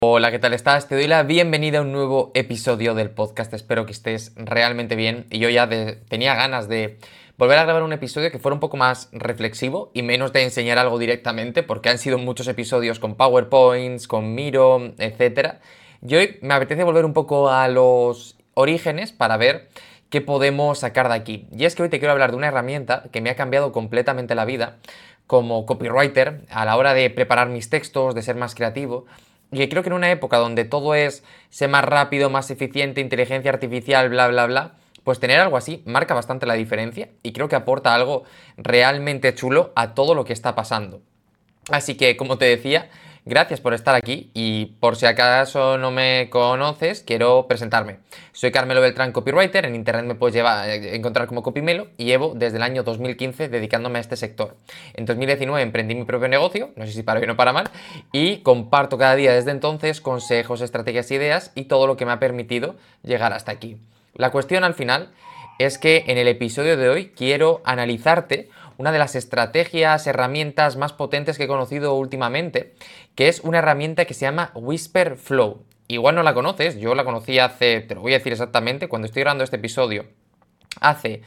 Hola, ¿qué tal estás? Te doy la bienvenida a un nuevo episodio del podcast. Espero que estés realmente bien. Y yo ya tenía ganas de volver a grabar un episodio que fuera un poco más reflexivo y menos de enseñar algo directamente, porque han sido muchos episodios con PowerPoints, con Miro, etcétera. Y hoy me apetece volver un poco a los orígenes para ver qué podemos sacar de aquí. Y es que hoy te quiero hablar de una herramienta que me ha cambiado completamente la vida como copywriter a la hora de preparar mis textos, de ser más creativo. Y creo que en una época donde todo es ser más rápido, más eficiente, inteligencia artificial, bla, bla, bla, pues tener algo así marca bastante la diferencia y creo que aporta algo realmente chulo a todo lo que está pasando. Así que, como te decía, gracias por estar aquí y por si acaso no me conoces, quiero presentarme. Soy Carmelo Beltrán, copywriter, en internet me puedes encontrar como Copymelo y llevo desde el año 2015 dedicándome a este sector. En 2019 emprendí mi propio negocio, no sé si para bien o para mal, y comparto cada día desde entonces consejos, estrategias, ideas y todo lo que me ha permitido llegar hasta aquí. La cuestión al final es que en el episodio de hoy quiero analizarte una de las estrategias, herramientas más potentes que he conocido últimamente, que es una herramienta que se llama Whisperflow. Igual no la conoces, yo la conocí hace, te lo voy a decir exactamente, cuando estoy grabando este episodio, hace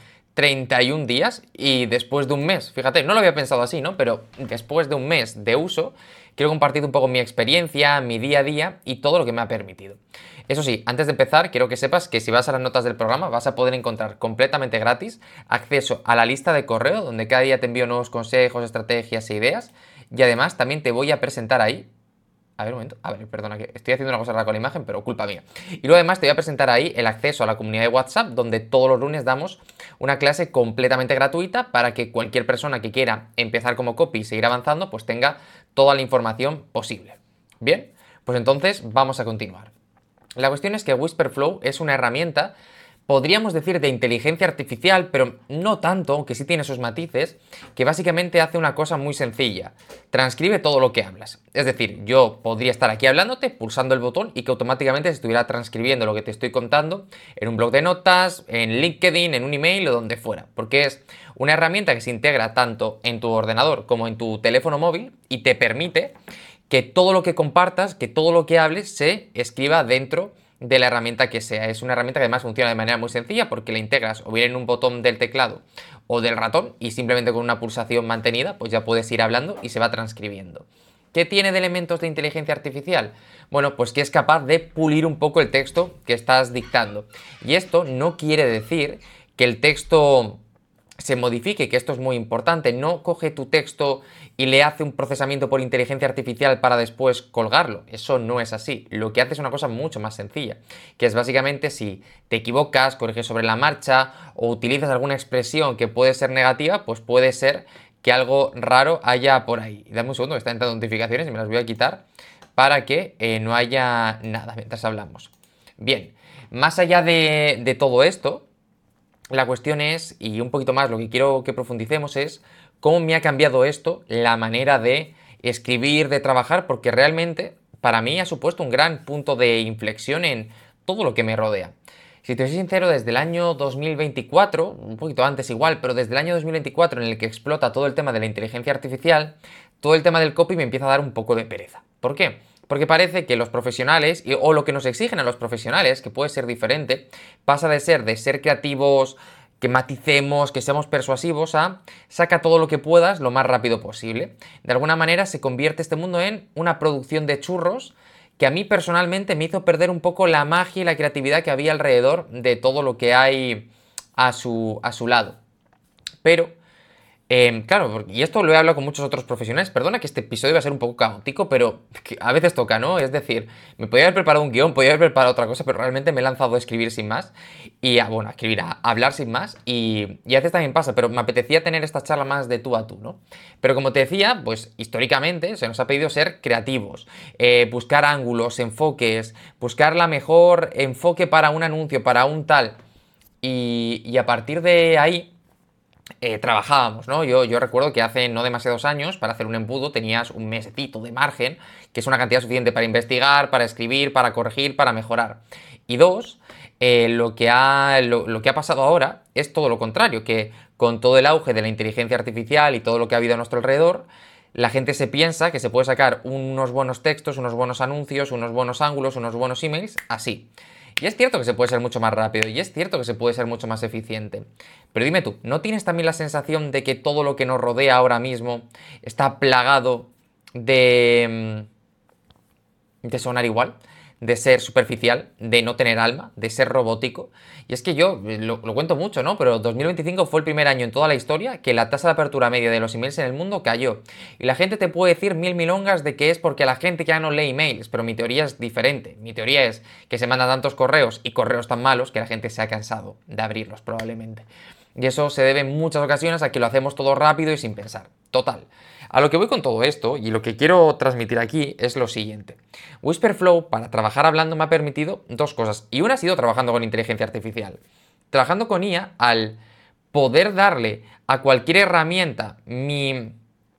31 días y después de un mes, fíjate, no lo había pensado así, ¿no? Pero después de un mes de uso, quiero compartir un poco mi experiencia, mi día a día y todo lo que me ha permitido. Eso sí, antes de empezar, quiero que sepas que si vas a las notas del programa vas a poder encontrar completamente gratis acceso a la lista de correo donde cada día te envío nuevos consejos, estrategias e ideas y además también te voy a presentar ahí. A ver, un momento. A ver, perdona, que estoy haciendo una cosa rara con la imagen, pero culpa mía. Y luego además te voy a presentar ahí el acceso a la comunidad de WhatsApp, donde todos los lunes damos una clase completamente gratuita para que cualquier persona que quiera empezar como copy y seguir avanzando, pues tenga toda la información posible. Bien, pues entonces vamos a continuar. La cuestión es que Whisperflow es una herramienta, podríamos decir, de inteligencia artificial, pero no tanto, aunque sí tiene sus matices, que básicamente hace una cosa muy sencilla. Transcribe todo lo que hablas. Es decir, yo podría estar aquí hablándote, pulsando el botón y que automáticamente se estuviera transcribiendo lo que te estoy contando en un blog de notas, en LinkedIn, en un email o donde fuera. Porque es una herramienta que se integra tanto en tu ordenador como en tu teléfono móvil y te permite que todo lo que compartas, que todo lo que hables se escriba dentro de la herramienta que sea. Es una herramienta que además funciona de manera muy sencilla porque la integras o bien en un botón del teclado o del ratón y simplemente con una pulsación mantenida pues ya puedes ir hablando y se va transcribiendo. ¿Qué tiene de elementos de inteligencia artificial? Bueno, pues que es capaz de pulir un poco el texto que estás dictando. Y esto no quiere decir que el texto se modifique, que esto es muy importante, no coge tu texto y le hace un procesamiento por inteligencia artificial para después colgarlo, eso no es así, lo que hace es una cosa mucho más sencilla, que es básicamente si te equivocas, corriges sobre la marcha o utilizas alguna expresión que puede ser negativa, pues puede ser que algo raro haya por ahí. Dame un segundo, que están entrando notificaciones y me las voy a quitar para que no haya nada mientras hablamos. Bien, más allá de todo esto, la cuestión es, y un poquito más lo que quiero que profundicemos es cómo me ha cambiado esto la manera de escribir, de trabajar, porque realmente para mí ha supuesto un gran punto de inflexión en todo lo que me rodea. Si te soy sincero, desde el año 2024, un poquito antes igual, pero desde el año 2024 en el que explota todo el tema de la inteligencia artificial, todo el tema del copy me empieza a dar un poco de pereza. ¿Por qué? Porque parece que los profesionales, o lo que nos exigen a los profesionales, que puede ser diferente, pasa de ser creativos, que maticemos, que seamos persuasivos, a saca todo lo que puedas lo más rápido posible. De alguna manera se convierte este mundo en una producción de churros que a mí personalmente me hizo perder un poco la magia y la creatividad que había alrededor de todo lo que hay a su lado. Pero claro, y esto lo he hablado con muchos otros profesionales. Perdona que este episodio va a ser un poco caótico, pero a veces toca, ¿no? Es decir, me podía haber preparado un guión, podía haber preparado otra cosa, pero realmente me he lanzado a escribir sin más. Y bueno, a escribir, a hablar sin más. Y a veces también pasa, pero me apetecía tener esta charla más de tú a tú, ¿no? Pero como te decía, pues históricamente se nos ha pedido ser creativos, buscar ángulos, enfoques, buscar la mejor enfoque para un anuncio, para un tal. Y a partir de ahí trabajábamos, ¿no? Yo recuerdo que hace no demasiados años, para hacer un embudo, tenías un mesecito de margen, que es una cantidad suficiente para investigar, para escribir, para corregir, para mejorar. Y dos, lo que ha pasado ahora es todo lo contrario, que con todo el auge de la inteligencia artificial y todo lo que ha habido a nuestro alrededor, la gente se piensa que se puede sacar unos buenos textos, unos buenos anuncios, unos buenos ángulos, unos buenos emails, así. Y es cierto que se puede ser mucho más rápido, y es cierto que se puede ser mucho más eficiente. Pero dime tú, ¿no tienes también la sensación de que todo lo que nos rodea ahora mismo está plagado de sonar igual? De ser superficial, de no tener alma, de ser robótico. Y es que yo lo cuento mucho, ¿no? Pero 2025 fue el primer año en toda la historia que la tasa de apertura media de los emails en el mundo cayó. Y la gente te puede decir mil milongas de que es porque la gente ya no lee emails, pero mi teoría es diferente. Mi teoría es que se mandan tantos correos y correos tan malos que la gente se ha cansado de abrirlos probablemente. Y eso se debe en muchas ocasiones a que lo hacemos todo rápido y sin pensar. Total. A lo que voy con todo esto, y lo que quiero transmitir aquí, es lo siguiente. Whisperflow, para trabajar hablando, me ha permitido dos cosas. Y una ha sido trabajando con inteligencia artificial. Trabajando con IA, al poder darle a cualquier herramienta mi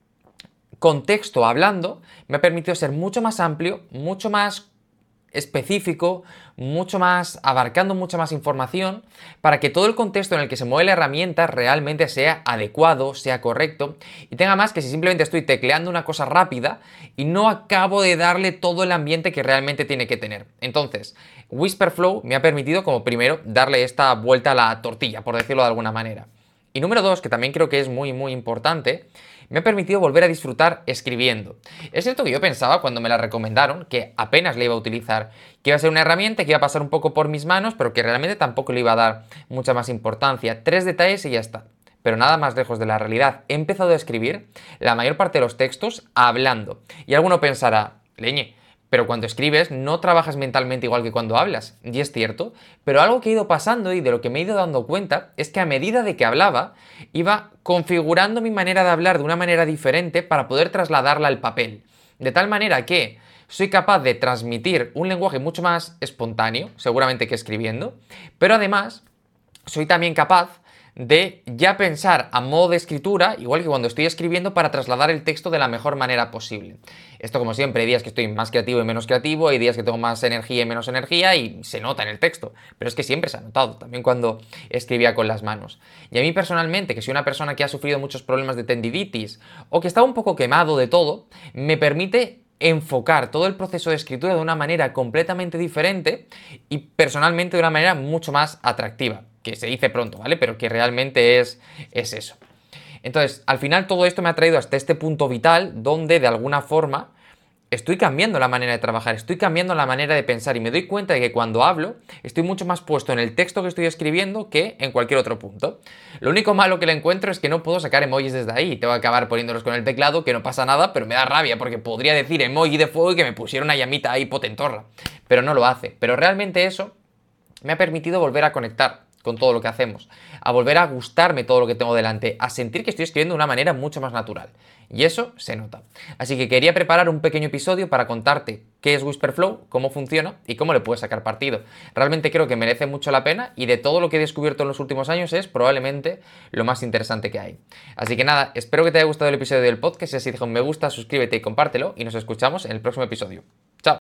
contexto hablando, me ha permitido ser mucho más amplio, mucho más específico, mucho más, abarcando mucha más información, para que todo el contexto en el que se mueve la herramienta realmente sea adecuado, sea correcto, y tenga más que si simplemente estoy tecleando una cosa rápida y no acabo de darle todo el ambiente que realmente tiene que tener. Entonces, Whisperflow me ha permitido, como primero, darle esta vuelta a la tortilla, por decirlo de alguna manera. Y número dos, que también creo que es muy importante, me ha permitido volver a disfrutar escribiendo. Es cierto que yo pensaba cuando me la recomendaron que apenas la iba a utilizar, que iba a ser una herramienta que iba a pasar un poco por mis manos, pero que realmente tampoco le iba a dar mucha más importancia. 3 detalles y ya está. Pero nada más lejos de la realidad. He empezado a escribir la mayor parte de los textos hablando. Y alguno pensará, leñe, pero cuando escribes no trabajas mentalmente igual que cuando hablas, y es cierto, pero algo que ha ido pasando y de lo que me he ido dando cuenta es que a medida de que hablaba, iba configurando mi manera de hablar de una manera diferente para poder trasladarla al papel. De tal manera que soy capaz de transmitir un lenguaje mucho más espontáneo, seguramente que escribiendo, pero además soy también capaz de ya pensar a modo de escritura, igual que cuando estoy escribiendo, para trasladar el texto de la mejor manera posible. Esto, como siempre, hay días que estoy más creativo y menos creativo, hay días que tengo más energía y menos energía, y se nota en el texto. Pero es que siempre se ha notado, también cuando escribía con las manos. Y a mí personalmente, que soy una persona que ha sufrido muchos problemas de tendinitis, o que está un poco quemado de todo, me permite enfocar todo el proceso de escritura de una manera completamente diferente y personalmente de una manera mucho más atractiva, que se dice pronto, ¿vale? Pero que realmente es eso. Entonces, al final todo esto me ha traído hasta este punto vital donde de alguna forma estoy cambiando la manera de trabajar, estoy cambiando la manera de pensar y me doy cuenta de que cuando hablo estoy mucho más puesto en el texto que estoy escribiendo que en cualquier otro punto. Lo único malo que le encuentro es que no puedo sacar emojis desde ahí, tengo que acabar poniéndolos con el teclado, que no pasa nada, pero me da rabia porque podría decir emoji de fuego y que me pusiera una llamita ahí potentorra, pero no lo hace. Pero realmente eso me ha permitido volver a conectar con todo lo que hacemos, a volver a gustarme todo lo que tengo delante, a sentir que estoy escribiendo de una manera mucho más natural. Y eso se nota. Así que quería preparar un pequeño episodio para contarte qué es Whisperflow, cómo funciona y cómo le puedes sacar partido. Realmente creo que merece mucho la pena y de todo lo que he descubierto en los últimos años es probablemente lo más interesante que hay. Así que nada, espero que te haya gustado el episodio del podcast. Si así, deja un me gusta, suscríbete y compártelo y nos escuchamos en el próximo episodio.